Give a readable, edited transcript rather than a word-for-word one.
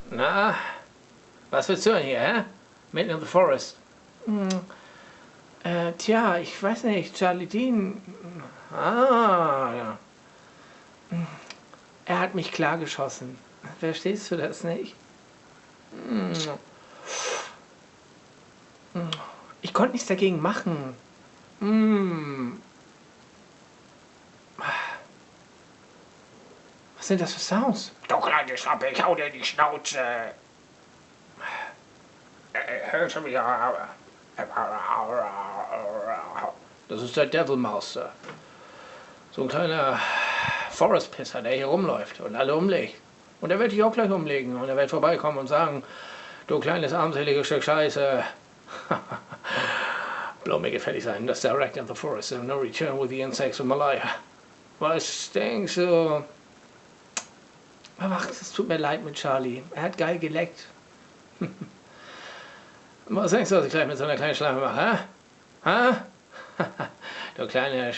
Na, was willst du denn hier, hä? Mitten in the forest. Tja, ich weiß nicht, Charlie Dean, Ah, ja. er hat mich klar geschossen. Verstehst du das nicht? Ich konnte nichts dagegen machen. Was sind das für Sounds? Du kleine Schnappe, ich hau dir die Schnauze. Hör schon wieder. Das ist der Devil Mouse, Sir. So ein kleiner Forest-Pisser, der hier rumläuft und alle umlegt. Und er wird dich auch gleich umlegen und er wird vorbeikommen und sagen, du kleines armseliges Stück Scheiße. Blow mir gefällig sein, das direct in the forest and no return with the insects of Malaya. Was denkst du? Ach, es tut mir leid mit Charlie. Er hat geil geleckt. Was denkst du, was ich gleich mit so einer kleinen Schlange mache, hä? Hä? Du kleine